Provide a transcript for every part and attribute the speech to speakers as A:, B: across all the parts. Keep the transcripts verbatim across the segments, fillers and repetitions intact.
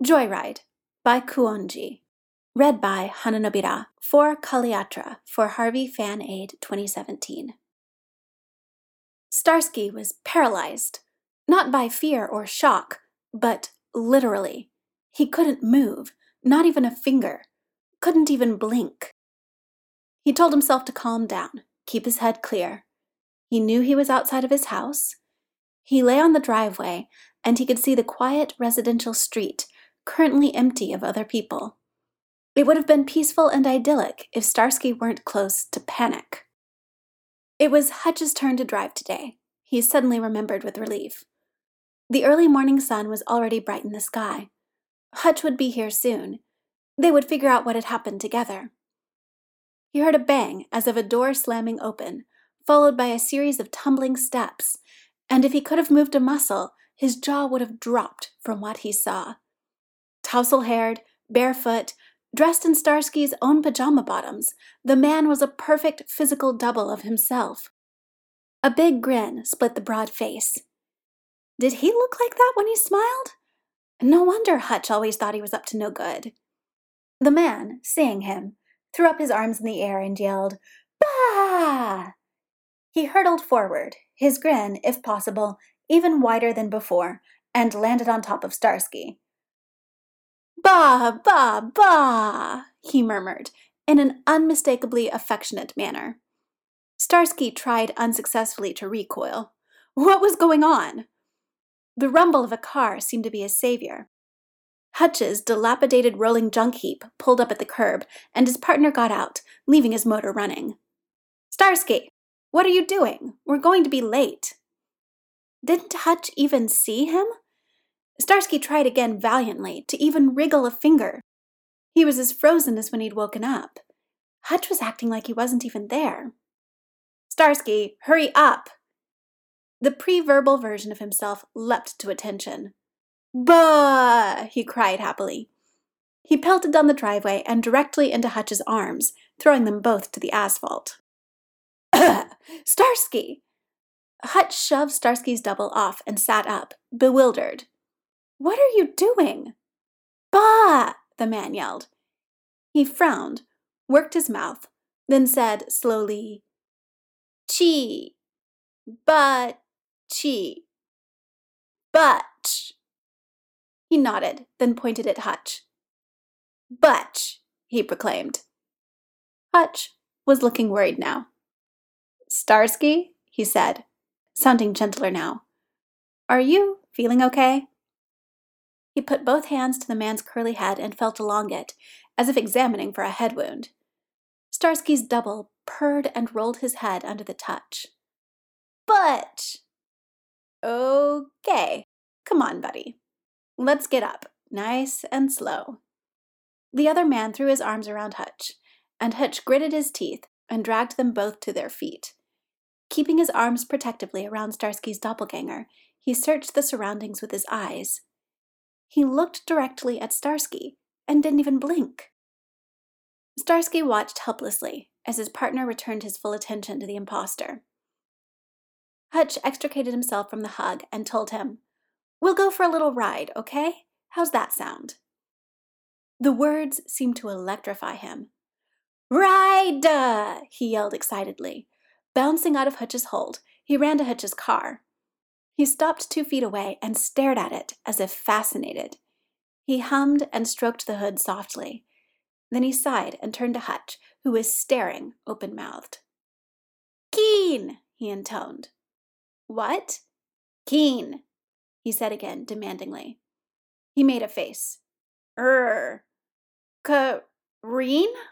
A: Joyride by Kuonji. Read by Hananobira for Kaliatra for Harvey Fan Aid twenty seventeen. Starsky was paralyzed, not by fear or shock, but literally. He couldn't move, not even a finger, couldn't even blink. He told himself to calm down, keep his head clear. He knew he was outside of his house. He lay on the driveway, and he could see the quiet residential street, currently empty of other people. It would have been peaceful and idyllic if Starsky weren't close to panic. It was Hutch's turn to drive today, he suddenly remembered with relief. The early morning sun was already bright in the sky. Hutch would be here soon. They would figure out what had happened together. He heard a bang as of a door slamming open, followed by a series of tumbling steps, and if he could have moved a muscle, his jaw would have dropped from what he saw. Tousle-haired, barefoot, dressed in Starsky's own pajama bottoms, the man was a perfect physical double of himself. A big grin split the broad face. Did he look like that when he smiled? No wonder Hutch always thought he was up to no good. The man, seeing him, threw up his arms in the air and yelled, "Bah!" He hurtled forward, his grin, if possible, even wider than before, and landed on top of Starsky. "Bah, bah, bah," he murmured, in an unmistakably affectionate manner. Starsky tried unsuccessfully to recoil. What was going on? The rumble of a car seemed to be his savior. Hutch's dilapidated rolling junk heap pulled up at the curb, and his partner got out, leaving his motor running. "Starsky, what are you doing? We're going to be late." Didn't Hutch even see him? Starsky tried again valiantly to even wriggle a finger. He was as frozen as when he'd woken up. Hutch was acting like he wasn't even there. "Starsky, hurry up!" The pre-verbal version of himself leapt to attention. "Bah!" he cried happily. He pelted down the driveway and directly into Hutch's arms, throwing them both to the asphalt. "Starsky!" Hutch shoved Starsky's double off and sat up, bewildered. "What are you doing?" "Bah!" the man yelled. He frowned, worked his mouth, then said slowly, "Chi, but, chi, but." He nodded, then pointed at Hutch. "Butch," he proclaimed. Hutch was looking worried now. "Starsky," he said, sounding gentler now. "Are you feeling okay?" He put both hands to the man's curly head and felt along it, as if examining for a head wound. Starsky's double purred and rolled his head under the touch. "Butch!" "Okay. Come on, buddy. Let's get up, nice and slow." The other man threw his arms around Hutch, and Hutch gritted his teeth and dragged them both to their feet. Keeping his arms protectively around Starsky's doppelganger, he searched the surroundings with his eyes. He looked directly at Starsky and didn't even blink. Starsky watched helplessly as his partner returned his full attention to the imposter. Hutch extricated himself from the hug and told him, "We'll go for a little ride, okay? How's that sound?" The words seemed to electrify him. "Ride!" he yelled excitedly. Bouncing out of Hutch's hold, he ran to Hutch's car. He stopped two feet away and stared at it as if fascinated. He hummed and stroked the hood softly. Then he sighed and turned to Hutch, who was staring open-mouthed. "Keen!" he intoned. "What?" "Keen," he said again, demandingly. He made a face. "Er, Kareen?"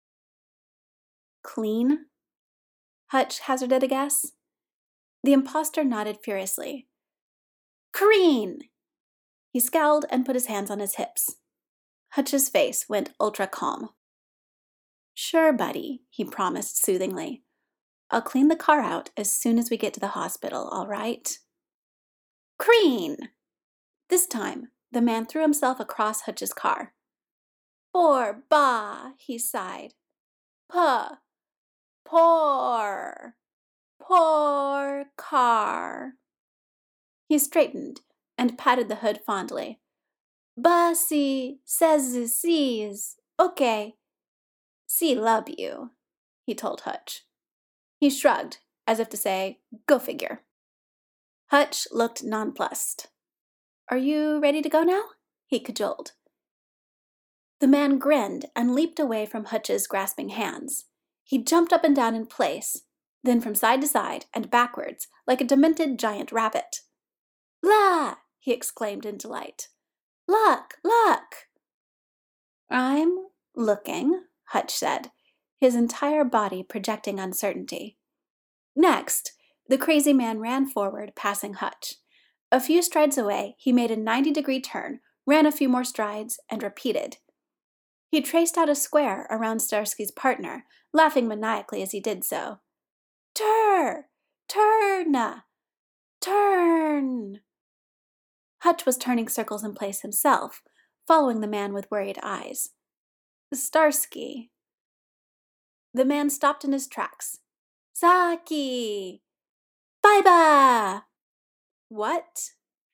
A: "Clean?" Hutch hazarded a guess. The imposter nodded furiously. "Kareen!" He scowled and put his hands on his hips. Hutch's face went ultra-calm. "Sure, buddy," he promised soothingly. "I'll clean the car out as soon as we get to the hospital, all right?" "Kreen!" This time, the man threw himself across Hutch's car. "Poor Ba," he sighed. "Puh, poor, poor car." He straightened and patted the hood fondly. Bussy says sees. Okay. See love you, he told Hutch. He shrugged, as if to say, go figure. Hutch looked nonplussed. Are you ready to go now? He cajoled. The man grinned and leaped away from Hutch's grasping hands. He jumped up and down in place, then from side to side and backwards like a demented giant rabbit. La! He exclaimed in delight. Look! Look! I'm looking, Hutch said, his entire body projecting uncertainty. Next, the crazy man ran forward, passing Hutch. A few strides away, he made a ninety-degree turn, ran a few more strides, and repeated. He traced out a square around Starsky's partner, laughing maniacally as he did so. Tur! Turn! Turn! Hutch was turning circles in place himself, following the man with worried eyes. Starsky. The man stopped in his tracks. Saki! Baiba! What?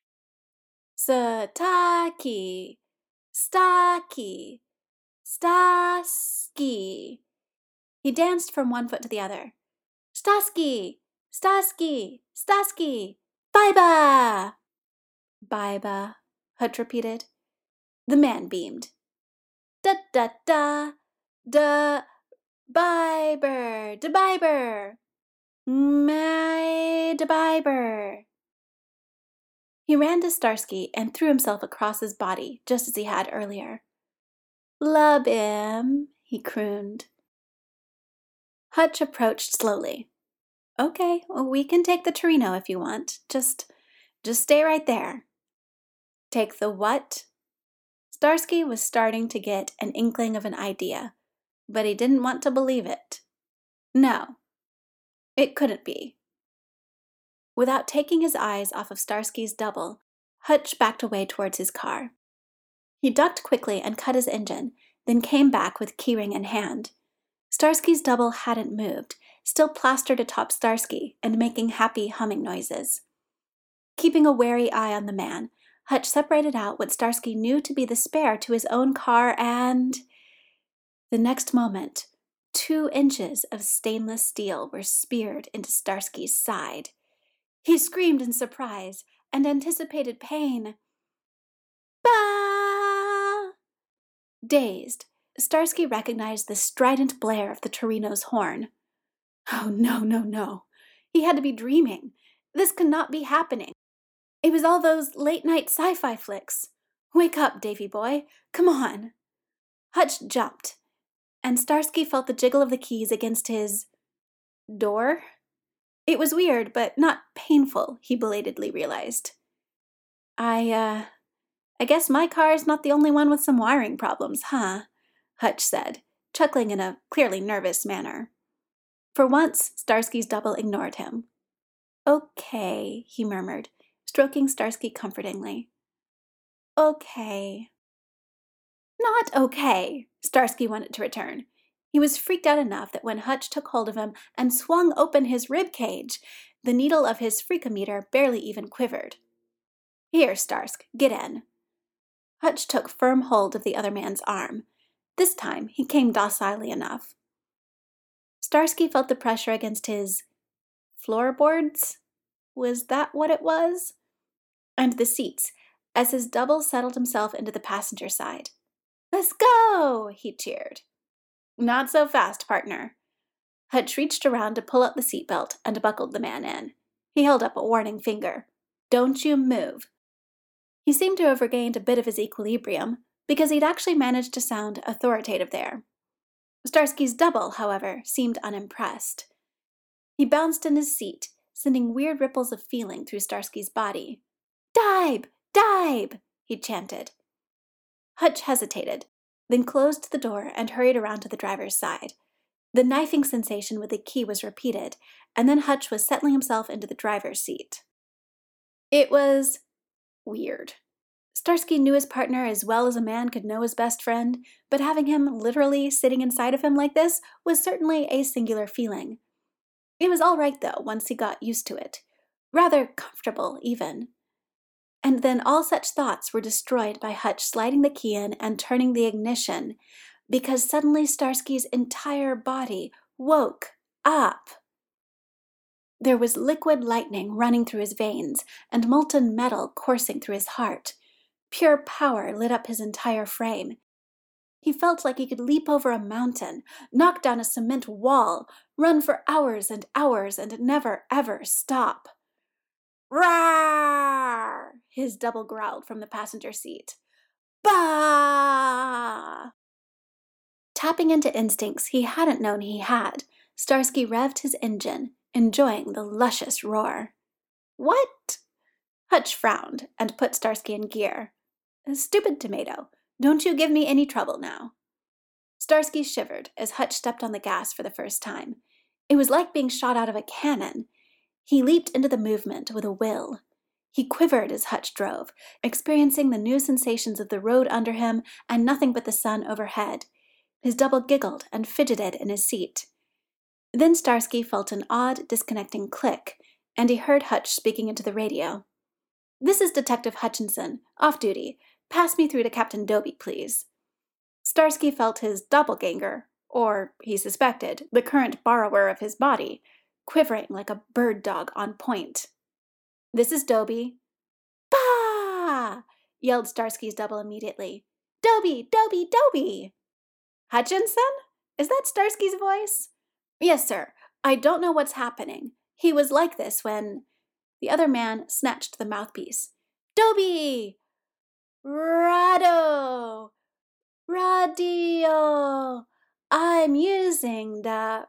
A: Sataki! Staki! Stasky! He danced from one foot to the other. Stasky! Stasky! Stasky! Baiba! Baiba, Hutch repeated. The man beamed. Da-da-da! Da... Biber! Da Biber! My da Biber! He ran to Starsky and threw himself across his body, just as he had earlier. Love him, he crooned. Hutch approached slowly. Okay, we can take the Torino if you want. Just, just stay right there. Take the what? Starsky was starting to get an inkling of an idea, but he didn't want to believe it. No, it couldn't be. Without taking his eyes off of Starsky's double, Hutch backed away towards his car. He ducked quickly and cut his engine, then came back with keyring in hand. Starsky's double hadn't moved, still plastered atop Starsky and making happy humming noises. Keeping a wary eye on the man, Hutch separated out what Starsky knew to be the spare to his own car and... The next moment, two inches of stainless steel were speared into Starsky's side. He screamed in surprise and anticipated pain. Bah! Dazed, Starsky recognized the strident blare of the Torino's horn. Oh, no, no, no. He had to be dreaming. This could not be happening. It was all those late-night sci-fi flicks. Wake up, Davy boy. Come on. Hutch jumped, and Starsky felt the jiggle of the keys against his... door? It was weird, but not painful, he belatedly realized. I, uh... I guess my car's not the only one with some wiring problems, huh? Hutch said, chuckling in a clearly nervous manner. For once, Starsky's double ignored him. Okay, he murmured, stroking Starsky comfortingly. Okay. Not okay, Starsky wanted to return. He was freaked out enough that when Hutch took hold of him and swung open his rib cage, the needle of his freakometer barely even quivered. Here, Starsky, get in. Hutch took firm hold of the other man's arm. This time he came docilely enough. Starsky felt the pressure against his floorboards. Was that what it was? And the seats, as his double settled himself into the passenger side. Let's go, he cheered. Not so fast, partner. Hutch reached around to pull out the seatbelt and buckled the man in. He held up a warning finger. Don't you move. He seemed to have regained a bit of his equilibrium, because he'd actually managed to sound authoritative there. Starsky's double, however, seemed unimpressed. He bounced in his seat, sending weird ripples of feeling through Starsky's body. Dibe! Dibe! He chanted. Hutch hesitated, then closed the door and hurried around to the driver's side. The knifing sensation with the key was repeated, and then Hutch was settling himself into the driver's seat. It was weird. Starsky knew his partner as well as a man could know his best friend, but having him literally sitting inside of him like this was certainly a singular feeling. It was all right, though, once he got used to it. Rather comfortable, even. And then all such thoughts were destroyed by Hutch sliding the key in and turning the ignition, because suddenly Starsky's entire body woke up. There was liquid lightning running through his veins and molten metal coursing through his heart. Pure power lit up his entire frame. He felt like he could leap over a mountain, knock down a cement wall, run for hours and hours and never ever stop. "Rawr!" his double growled from the passenger seat. "Bah!" Tapping into instincts he hadn't known he had, Starsky revved his engine, enjoying the luscious roar. "What?" Hutch frowned and put Starsky in gear. "Stupid tomato, don't you give me any trouble now." Starsky shivered as Hutch stepped on the gas for the first time. It was like being shot out of a cannon. He leaped into the movement with a will. He quivered as Hutch drove, experiencing the new sensations of the road under him and nothing but the sun overhead. His double giggled and fidgeted in his seat. Then Starsky felt an odd, disconnecting click, and he heard Hutch speaking into the radio. "This is Detective Hutchinson, off duty. Pass me through to Captain Dobie, please." Starsky felt his doppelganger, or, he suspected, the current borrower of his body, quivering like a bird dog on point. "This is Dobie." "Bah!" yelled Starsky's double immediately. "Dobie! Dobie! Dobie!" "Hutchinson? Is that Starsky's voice?" "Yes, sir. I don't know what's happening. He was like this when—" The other man snatched the mouthpiece. "Dobie! Rado! Radio! I'm using the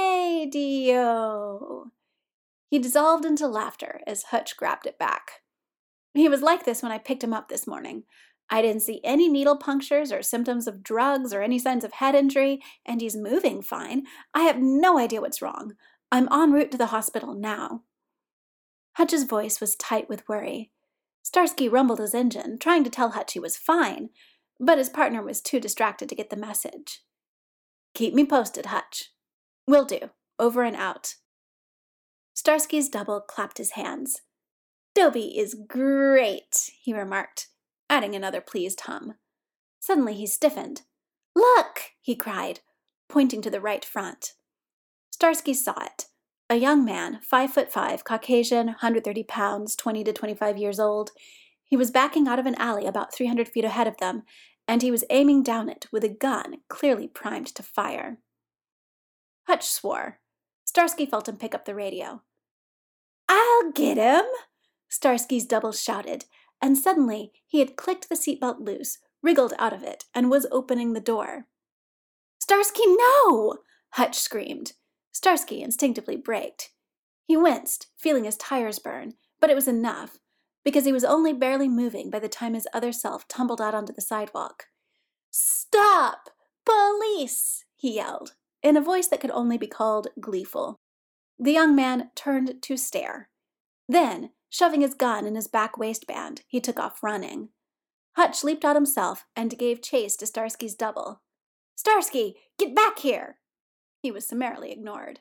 A: radio!" He dissolved into laughter as Hutch grabbed it back. "He was like this when I picked him up this morning. I didn't see any needle punctures or symptoms of drugs or any signs of head injury, and he's moving fine. I have no idea what's wrong. I'm en route to the hospital now." Hutch's voice was tight with worry. Starsky rumbled his engine, trying to tell Hutch he was fine, but his partner was too distracted to get the message. "Keep me posted, Hutch." "Will do. Over and out." Starsky's double clapped his hands. "Dobie is great," he remarked, adding another pleased hum. Suddenly he stiffened. "Look!" he cried, pointing to the right front. Starsky saw it. A young man, five foot five, Caucasian, one hundred thirty pounds, twenty to twenty-five years old. He was backing out of an alley about three hundred feet ahead of them, and he was aiming down it with a gun clearly primed to fire. Hutch swore. Starsky felt him pick up the radio. "I'll get him!" Starsky's double shouted, and suddenly he had clicked the seatbelt loose, wriggled out of it, and was opening the door. "Starsky, no!" Hutch screamed. Starsky instinctively braked. He winced, feeling his tires burn, but it was enough, because he was only barely moving by the time his other self tumbled out onto the sidewalk. "Stop! Police!" he yelled, in a voice that could only be called gleeful. The young man turned to stare. Then, shoving his gun in his back waistband, he took off running. Hutch leaped out himself and gave chase to Starsky's double. "Starsky, get back here!" He was summarily ignored.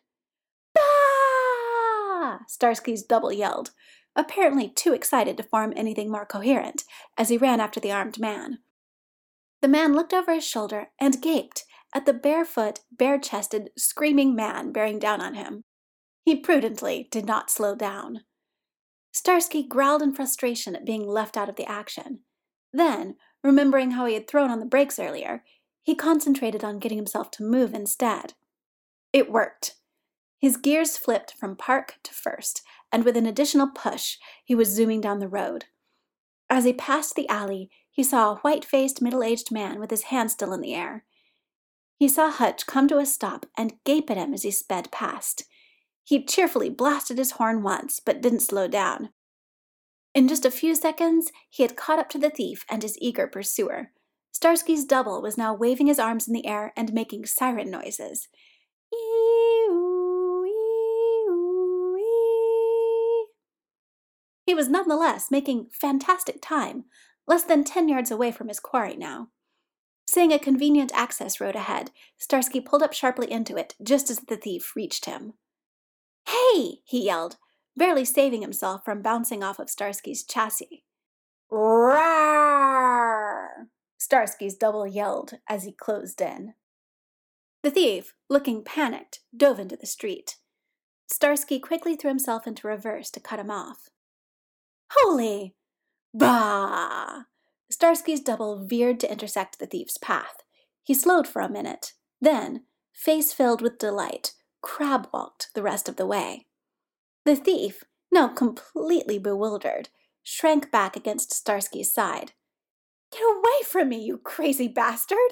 A: "Bah!" Starsky's double yelled, apparently too excited to form anything more coherent, as he ran after the armed man. The man looked over his shoulder and gaped at the barefoot, bare-chested, screaming man bearing down on him. He prudently did not slow down. Starsky growled in frustration at being left out of the action. Then, remembering how he had thrown on the brakes earlier, he concentrated on getting himself to move instead. It worked. His gears flipped from park to first, and with an additional push, he was zooming down the road. As he passed the alley, he saw a white-faced, middle-aged man with his hand still in the air. He saw Hutch come to a stop and gape at him as he sped past. He cheerfully blasted his horn once, but didn't slow down. In just a few seconds, he had caught up to the thief and his eager pursuer. Starsky's double was now waving his arms in the air and making siren noises. Ee-oo, ee-oo, ee. He was nonetheless making fantastic time, less than ten yards away from his quarry now. Seeing a convenient access road ahead, Starsky pulled up sharply into it just as the thief reached him. "Hey!" he yelled, barely saving himself from bouncing off of Starsky's chassis. Roar! Starsky's double yelled as he closed in. The thief, looking panicked, dove into the street. Starsky quickly threw himself into reverse to cut him off. Holy! Bah! Starsky's double veered to intersect the thief's path. He slowed for a minute, then, face filled with delight, crab-walked the rest of the way. The thief, now completely bewildered, shrank back against Starsky's side. Get away from me, you crazy bastard!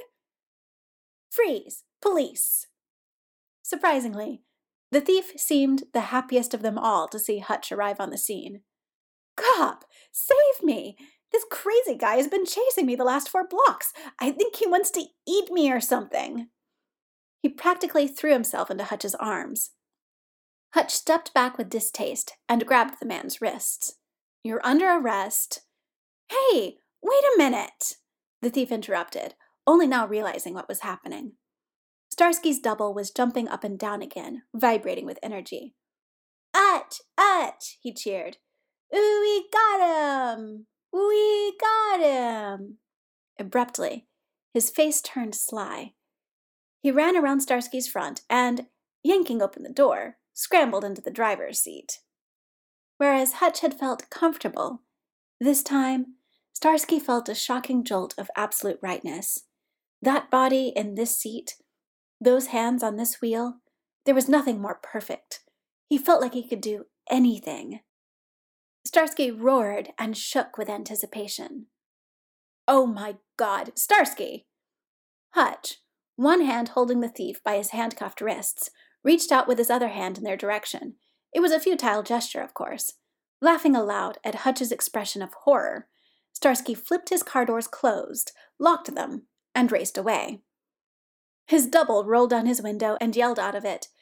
A: Freeze! Police! Surprisingly, the thief seemed the happiest of them all to see Hutch arrive on the scene. Cop! Save me! This crazy guy has been chasing me the last four blocks. I think he wants to eat me or something. He practically threw himself into Hutch's arms. Hutch stepped back with distaste and grabbed the man's wrists. You're under arrest. Hey, wait a minute! The thief interrupted, only now realizing what was happening. Starsky's double was jumping up and down again, vibrating with energy. Hutch! Hutch! He cheered. Ooh, we got him! We got him! Abruptly, his face turned sly. He ran around Starsky's front and, yanking open the door, scrambled into the driver's seat. Whereas Hutch had felt comfortable, this time, Starsky felt a shocking jolt of absolute rightness. That body in this seat, those hands on this wheel, there was nothing more perfect. He felt like he could do anything. Starsky roared and shook with anticipation. Oh my God, Starsky! Hutch, one hand holding the thief by his handcuffed wrists, reached out with his other hand in their direction. It was a futile gesture, of course. Laughing aloud at Hutch's expression of horror, Starsky flipped his car doors closed, locked them, and raced away. His double rolled down his window and yelled out of it,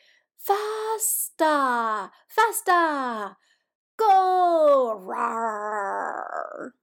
A: Faster! Faster! Go! Rawr!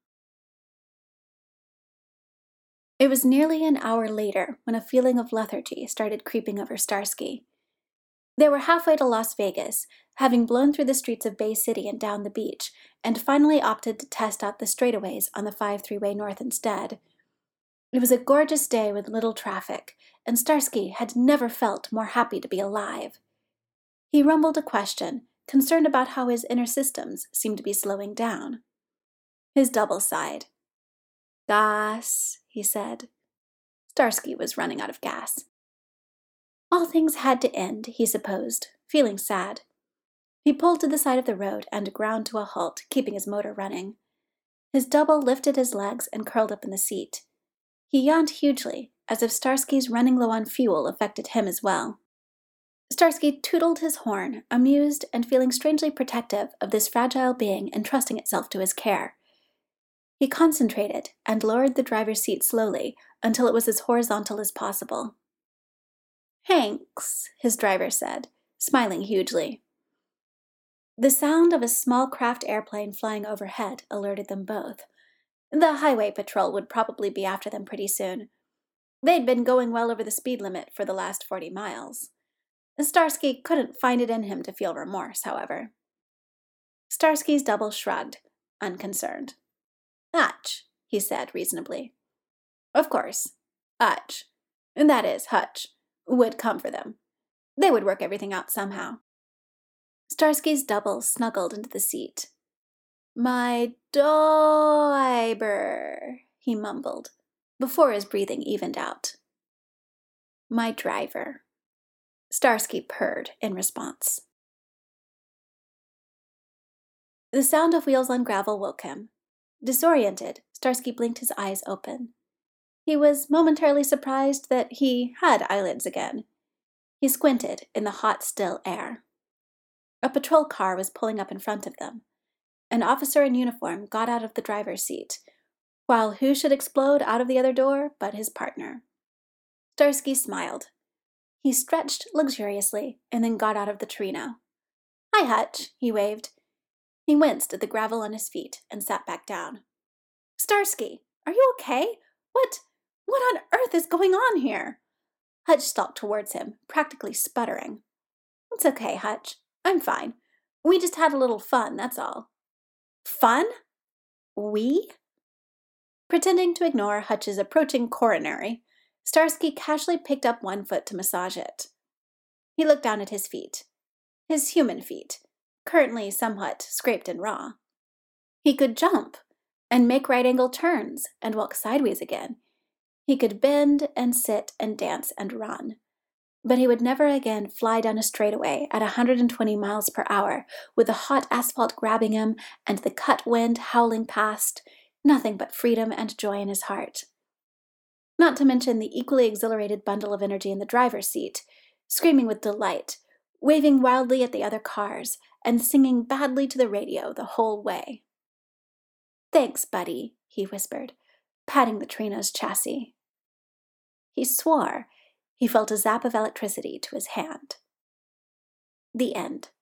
A: It was nearly an hour later when a feeling of lethargy started creeping over Starsky. They were halfway to Las Vegas, having blown through the streets of Bay City and down the beach, and finally opted to test out the straightaways on the five three-way north instead. It was a gorgeous day with little traffic, and Starsky had never felt more happy to be alive. He rumbled a question, concerned about how his inner systems seemed to be slowing down. His double sighed. Gas, he said. Starsky was running out of gas. All things had to end, he supposed, feeling sad. He pulled to the side of the road and ground to a halt, keeping his motor running. His double lifted his legs and curled up in the seat. He yawned hugely, as if Starsky's running low on fuel affected him as well. Starsky tootled his horn, amused and feeling strangely protective of this fragile being entrusting itself to his care. He concentrated and lowered the driver's seat slowly until it was as horizontal as possible. Hanks, his driver said, smiling hugely. The sound of a small craft airplane flying overhead alerted them both. The highway patrol would probably be after them pretty soon. They'd been going well over the speed limit for the last forty miles. Starsky couldn't find it in him to feel remorse, however. Starsky's double shrugged, unconcerned. Hutch, he said reasonably. Of course, Hutch, that is, Hutch, would come for them. They would work everything out somehow. Starsky's double snuggled into the seat. My driver, he mumbled, before his breathing evened out. My driver. Starsky purred in response. The sound of wheels on gravel woke him. Disoriented, Starsky blinked his eyes open. He was momentarily surprised that he had eyelids again. He squinted in the hot, still air. A patrol car was pulling up in front of them. An officer in uniform got out of the driver's seat, while who should explode out of the other door but his partner. Starsky smiled. He stretched luxuriously and then got out of the Torino. Hi, Hutch, he waved. He winced at the gravel on his feet and sat back down. Starsky, are you okay? What, what on earth is going on here? Hutch stalked towards him, practically sputtering. It's okay, Hutch. I'm fine. We just had a little fun, that's all. Fun? We? Pretending to ignore Hutch's approaching coronary, Starsky casually picked up one foot to massage it. He looked down at his feet, his human feet, currently somewhat scraped and raw. He could jump and make right-angle turns and walk sideways again. He could bend and sit and dance and run. But he would never again fly down a straightaway at one hundred twenty miles per hour with the hot asphalt grabbing him and the cut wind howling past, nothing but freedom and joy in his heart. Not to mention the equally exhilarated bundle of energy in the driver's seat, screaming with delight, waving wildly at the other cars, and singing badly to the radio the whole way. "Thanks, buddy," he whispered, patting the Trina's chassis. He swore he felt a zap of electricity to his hand. The end.